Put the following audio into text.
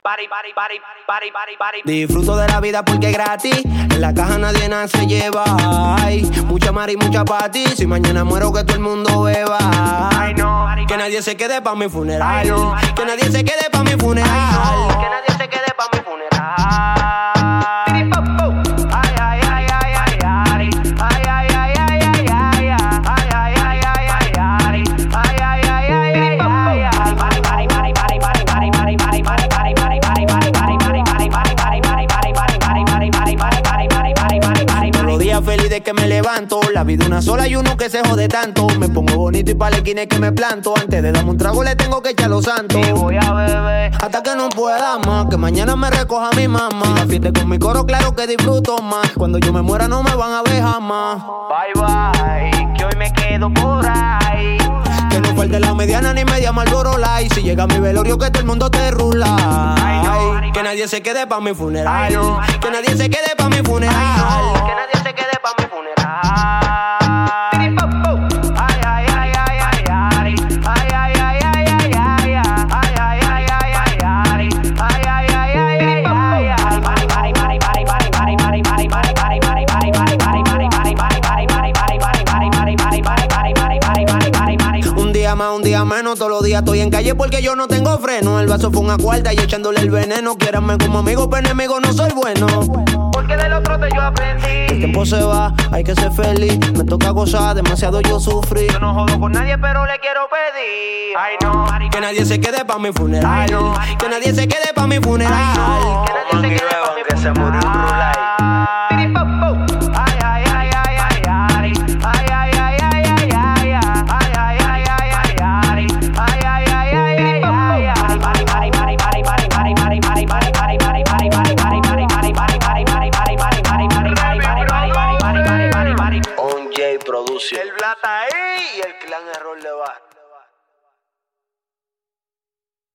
Disfruto de la vida porque es gratis. En la caja nadie nada se lleva. Ay, mucha mari, mucha party. Si mañana muero que todo el mundo beba. Ay, no. Que nadie se quede pa' mi funeral. Ay, no. Que nadie se quede pa' mi funeral. Ay, no. Que nadie se quede pa' mi funeral. Feliz de que me levanto. La vida una sola y uno que se jode tanto. Me pongo bonito y pa' la esquina que me planto. Antes de darme un trago le tengo que echar los santos. Y voy a beber hasta que no pueda más. Que mañana me recoja mi mamá. Si la fiesta con mi coro, claro que disfruto más. Cuando yo me muera no me van a ver jamás. Bye bye, que hoy me quedo por ahí. Que no falte la mediana ni media Marlboro Light. Si llega mi velorio que todo el mundo te rula. Ay, que nadie se quede pa' mi funeral. Ay, no. Que nadie se quede pa' mi funeral. Ay, no. Que nadie se quede pa' mi funeral. Un día menos, todos los días estoy en calle porque yo no tengo freno. El vaso fue una cuarta y echándole el veneno. Quiéranme como amigo, pero enemigo no soy bueno. Porque del otro te yo aprendí. El tiempo se va, hay que ser feliz. Me toca gozar, demasiado yo sufrí. Yo no jodo con nadie, pero le quiero pedir. Ay no, que nadie se quede pa' mi funeral. Ay, no. Que nadie se quede pa' mi funeral. Ay, no. Que nadie se quede pa' mi funeral. Que se murió un rulay. El Blata ahí y el clan Error le va.